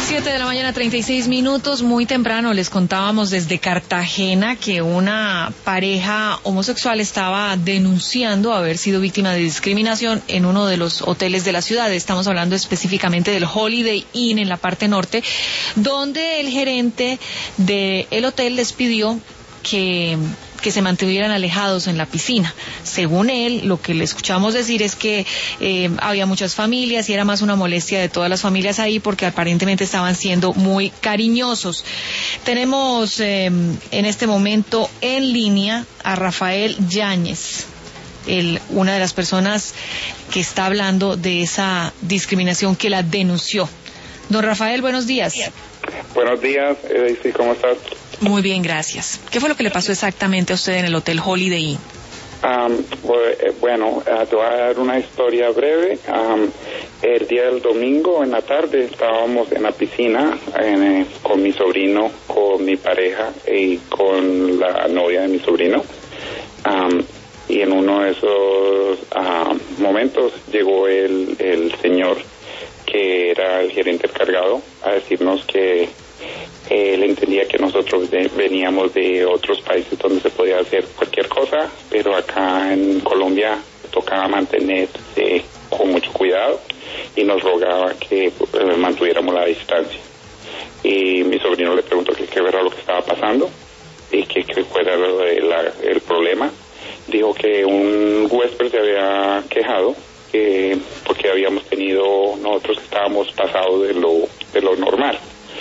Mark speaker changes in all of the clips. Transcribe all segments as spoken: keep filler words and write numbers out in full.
Speaker 1: Siete de la mañana, treinta y seis minutos. Muy temprano les contábamos desde Cartagena que una pareja homosexual estaba denunciando haber sido víctima de discriminación en uno de los hoteles de la ciudad. Estamos hablando específicamente del Holiday Inn en la parte norte, donde el gerente del hotel les pidió que que se mantuvieran alejados en la piscina. Según él, lo que le escuchamos decir es que eh, había muchas familias y era más una molestia de todas las familias ahí porque aparentemente estaban siendo muy cariñosos. Tenemos eh, en este momento en línea a Rafael Yáñez, el, una de las personas que está hablando de esa discriminación, que la denunció. Don Rafael, buenos días.
Speaker 2: Buenos días, Edith, ¿cómo estás?
Speaker 1: Muy bien, gracias. ¿Qué fue lo que le pasó exactamente a usted en el Hotel Holiday Inn?
Speaker 2: Um, bueno, uh, te voy a dar una historia breve. Um, el día del domingo en la tarde estábamos en la piscina en, eh, con mi sobrino, con mi pareja y con la novia de mi sobrino. Um, y en uno de esos uh, momentos llegó el, el señor que era el gerente encargado a decirnos que él entendía que nosotros de, veníamos de otros países donde se podía hacer cualquier cosa, pero acá en Colombia tocaba mantenerse con mucho cuidado y nos rogaba que eh, mantuviéramos la distancia. Y mi sobrino le preguntó que qué era lo que estaba pasando y que qué era el, el problema. Dijo que un huésped se había quejado eh, porque habíamos tenido, nosotros estábamos pasados de lo, de lo normal.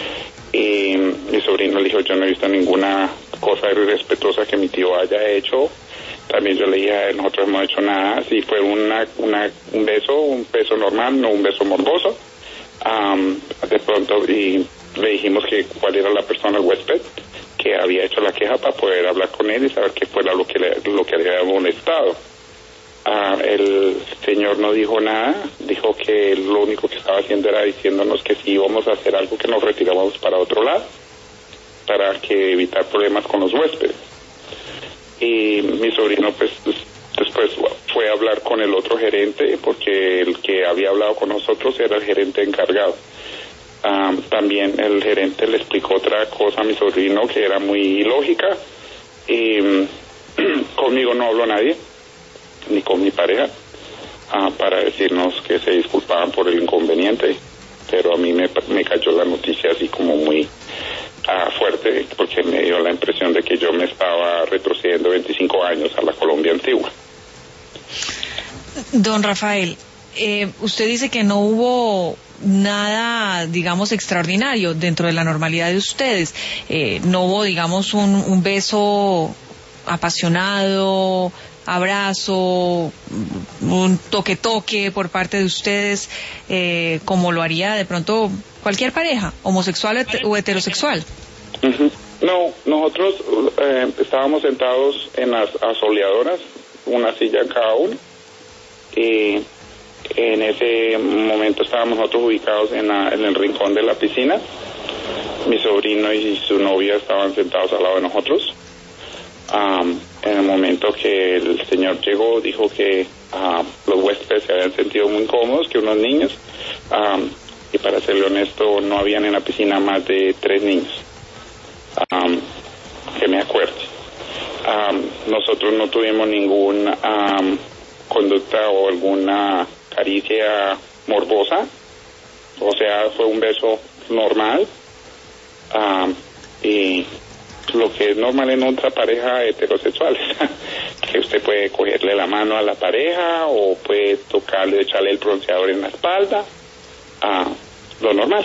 Speaker 2: Y mi sobrino le dijo, yo no he visto ninguna cosa irrespetuosa que mi tío haya hecho. También yo le dije, nosotros no hemos hecho nada. Sí, fue una, una, un beso, un beso normal, no un beso morboso. Um, de pronto, y le dijimos que cuál era la persona, el huésped, que había hecho la queja para poder hablar con él y saber qué fuera lo que le, lo que le había molestado. Uh, el señor no dijo nada, dijo que lo único que estaba haciendo era diciéndonos que si íbamos a hacer algo que nos retirábamos para otro lado, para que evitar problemas con los huéspedes. Y mi sobrino pues después fue a hablar con el otro gerente, porque el que había hablado con nosotros era el gerente encargado. Uh, también el gerente le explicó otra cosa a mi sobrino que era muy ilógica, y conmigo no habló nadie, ni con mi pareja, uh, para decirnos que se disculpaban por el inconveniente, pero a mí me, me cayó la noticia así como muy uh, fuerte, porque me dio la impresión de que yo me estaba retrocediendo veinticinco años a la Colombia antigua.
Speaker 1: Don Rafael, eh, usted dice que no hubo nada, digamos, extraordinario dentro de la normalidad de ustedes. Eh, no hubo, digamos, un, un beso apasionado, abrazo, un toque-toque por parte de ustedes, eh, como lo haría de pronto cualquier pareja, homosexual o heterosexual.
Speaker 2: Uh-huh. No, nosotros eh, estábamos sentados en las asoleadoras, una silla en cada uno, y en ese momento estábamos nosotros ubicados en, la, en el rincón de la piscina. Mi sobrino y su novia estaban sentados al lado de nosotros. Um, en el momento que el señor llegó, dijo que uh, los huéspedes se habían sentido muy cómodos, que unos niños, um, y para serle honesto, no habían en la piscina más de tres niños, um, que me acuerdo. Um, nosotros no tuvimos ninguna um, conducta o alguna caricia morbosa, o sea, fue un beso normal, um, y lo que es normal en otra pareja heterosexual, que usted puede cogerle la mano a la pareja o puede tocarle, echarle el bronceador en la espalda, ah, lo normal.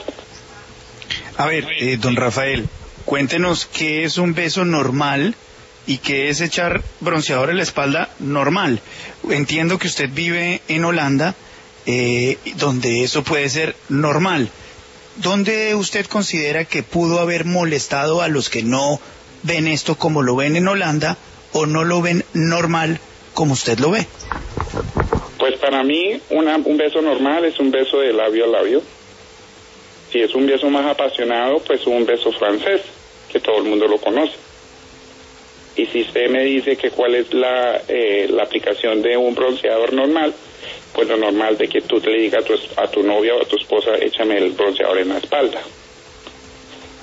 Speaker 3: A ver, eh, don Rafael, cuéntenos qué es un beso normal y qué es echar bronceador en la espalda normal. Entiendo que usted vive en Holanda, eh, donde eso puede ser normal. ¿Dónde usted considera que pudo haber molestado a los que no ven esto como lo ven en Holanda o no lo ven normal como usted lo ve?
Speaker 2: Pues para mí una, un beso normal es un beso de labio a labio. Si es un beso más apasionado, pues un beso francés, que todo el mundo lo conoce. Y si usted me dice que cuál es la, eh, la aplicación de un bronceador normal, pues lo normal de que tú le digas a tu, a tu novia o a tu esposa, échame el bronceador en la espalda.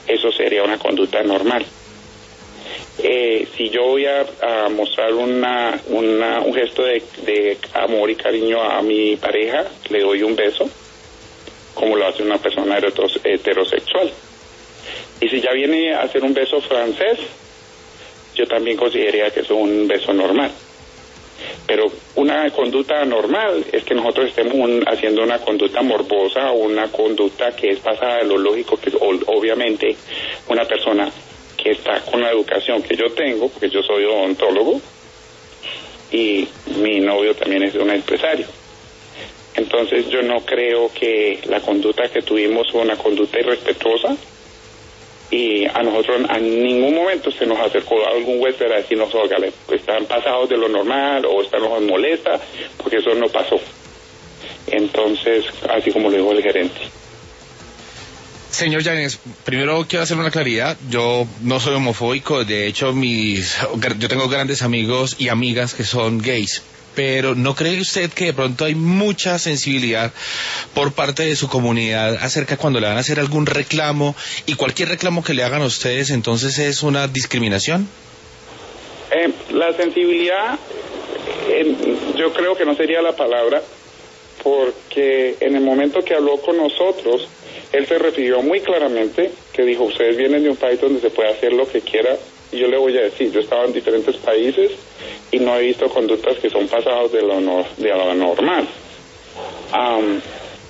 Speaker 2: eso sería una conducta normal. Eh, si yo voy a, a mostrar una, una, un gesto de, de amor y cariño a mi pareja, le doy un beso, como lo hace una persona heterosexual. Y si ya viene a hacer un beso francés, yo también consideraría que es un beso normal. Pero una conducta normal es que nosotros estemos un, haciendo una conducta morbosa o una conducta que es pasada de lo lógico, que obviamente una persona que está con la educación que yo tengo, porque yo soy odontólogo y mi novio también es un empresario. Entonces yo no creo que la conducta que tuvimos fue una conducta irrespetuosa, y a nosotros en ningún momento se nos acercó algún huésped a decirnos, óigale, están pasados de lo normal o están nos molesta, porque eso no pasó. Entonces, así como lo dijo el gerente.
Speaker 4: Señor Yáñez, primero quiero hacer una claridad. Yo no soy homofóbico, de hecho mis, yo tengo grandes amigos y amigas que son gays. Pero ¿no cree usted que de pronto hay mucha sensibilidad por parte de su comunidad acerca cuando le van a hacer algún reclamo, y cualquier reclamo que le hagan a ustedes entonces es una discriminación?
Speaker 2: Eh, la sensibilidad, eh, yo creo que no sería la palabra, porque en el momento que habló con nosotros, él se refirió muy claramente, que dijo, ustedes vienen de un país donde se puede hacer lo que quiera. Y yo le voy a decir, yo he estado en diferentes países y no he visto conductas que son pasadas de lo, no, de lo normal. Um,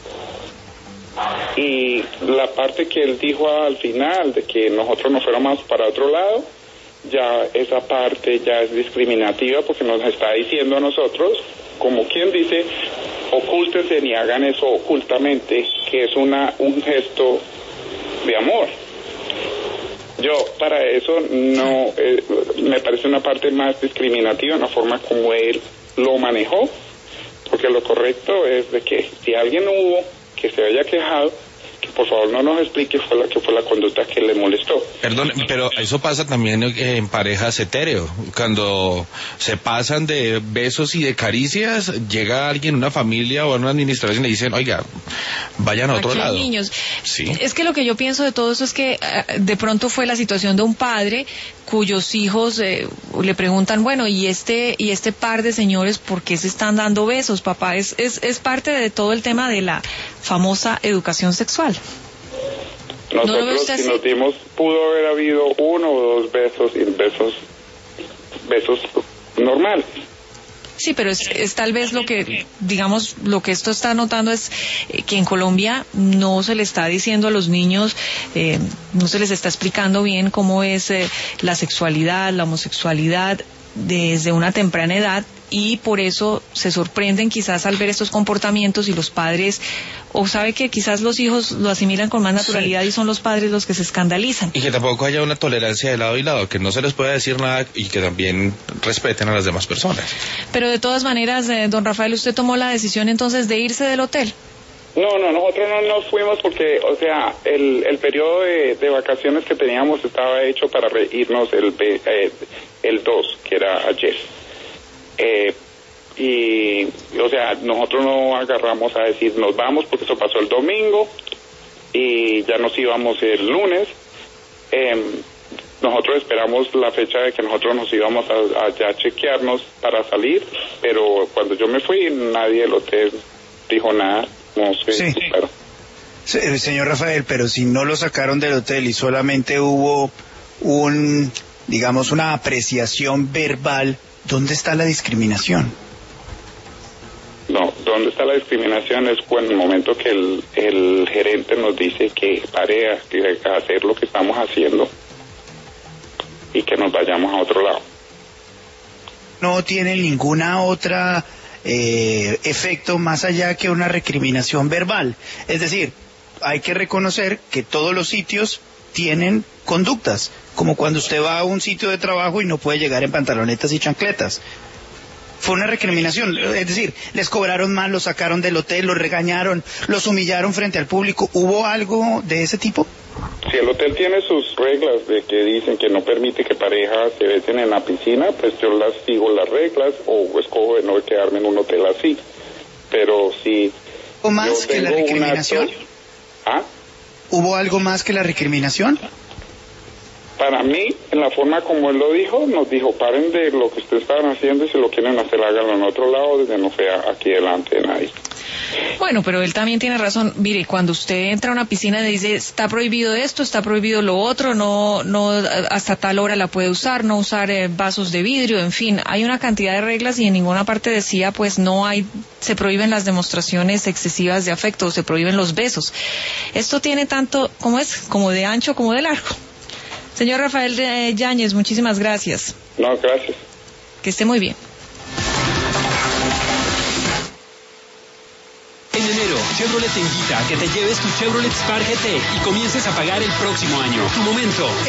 Speaker 2: y la parte que él dijo al final, de que nosotros nos fuéramos para otro lado, ya esa parte ya es discriminativa, porque nos está diciendo a nosotros, como quien dice, ocúltense ni hagan eso ocultamente, que es una un gesto de amor. Yo, para eso, no, eh, me parece una parte más discriminativa, una forma como él lo manejó, porque lo correcto es de que si alguien hubo que se haya quejado, que por favor no nos explique fue la, que fue la conducta que le molestó.
Speaker 4: Perdón, pero eso pasa también en parejas etéreo. Cuando se pasan de besos y de caricias, llega alguien, una familia o una administración y le dicen, oiga, vayan a otro
Speaker 1: Aquí hay
Speaker 4: lado.
Speaker 1: Niños.
Speaker 4: Sí.
Speaker 1: Es que lo que yo pienso de todo eso es que uh, de pronto fue la situación de un padre cuyos hijos eh, le preguntan, bueno, y este y este par de señores, ¿por qué se están dando besos, papá? Es, es, es parte de todo el tema de la famosa educación sexual.
Speaker 2: Nosotros,
Speaker 1: ¿No
Speaker 2: si nos dimos, pudo haber habido uno o dos besos y besos, besos normales.
Speaker 1: Sí, pero es, es tal vez lo que, digamos, lo que esto está notando es eh, que en Colombia no se le está diciendo a los niños, eh, no se les está explicando bien cómo es eh, la sexualidad, la homosexualidad desde una temprana edad, y por eso se sorprenden quizás al ver estos comportamientos, y los padres, o sabe que quizás los hijos lo asimilan con más naturalidad, sí, y son los padres los que se escandalizan.
Speaker 4: Y que tampoco haya una tolerancia de lado y lado, que no se les pueda decir nada y que también respeten a las demás personas.
Speaker 1: Pero de todas maneras, eh, don Rafael, ¿usted tomó la decisión entonces de irse del hotel?
Speaker 2: No, no, nosotros no nos fuimos porque, o sea, el, el periodo de, de vacaciones que teníamos estaba hecho para irnos el, eh, el dos, que era ayer. Eh, y, o sea, nosotros no agarramos a decir nos vamos, porque eso pasó el domingo y ya nos íbamos el lunes. Eh, nosotros esperamos la fecha de que nosotros nos íbamos a, a ya chequearnos para salir, pero cuando yo me fui nadie del hotel dijo nada. No sé,
Speaker 3: sí.
Speaker 2: Claro.
Speaker 3: Sí, señor Rafael, pero si no lo sacaron del hotel y solamente hubo un, digamos, una apreciación verbal, ¿dónde está la discriminación?
Speaker 2: No, ¿dónde está la discriminación? Es cuando el momento que el, el gerente nos dice que pare a, a hacer lo que estamos haciendo y que nos vayamos a otro lado.
Speaker 3: No tiene ninguna otra eh, efecto más allá que una recriminación verbal. Es decir, hay que reconocer que todos los sitios tienen conductas, como cuando usted va a un sitio de trabajo y no puede llegar en pantalonetas y chancletas. Fue una recriminación, es decir, les cobraron mal, los sacaron del hotel, los regañaron, los humillaron frente al público. ¿Hubo algo de ese tipo?
Speaker 2: Si el hotel tiene sus reglas de que dicen que no permite que parejas se besen en la piscina, pues yo las sigo las reglas o escojo de no quedarme en un hotel así. Pero si...
Speaker 3: ¿Hubo más que la recriminación?
Speaker 2: Acto... ¿Ah?
Speaker 3: ¿Hubo algo más que la recriminación?
Speaker 2: para mí, en la forma como él lo dijo, nos dijo, paren de lo que ustedes estaban haciendo y si lo quieren hacer, háganlo en otro lado, desde no sea aquí delante de nadie.
Speaker 1: Bueno, pero él también tiene razón. Mire, cuando usted entra a una piscina y dice, está prohibido esto, está prohibido lo otro, no, no, hasta tal hora la puede usar, no usar eh, vasos de vidrio, en fin, hay una cantidad de reglas y en ninguna parte decía, pues no hay, se prohíben las demostraciones excesivas de afecto, se prohíben los besos. Esto tiene tanto, ¿cómo es? Como de ancho como de largo. Señor Rafael eh, Yáñez, muchísimas gracias.
Speaker 2: No, gracias.
Speaker 1: Que esté muy bien.
Speaker 5: En enero, Chevrolet te invita a que te lleves tu Chevrolet Spark G T y comiences a pagar el próximo año. Tu momento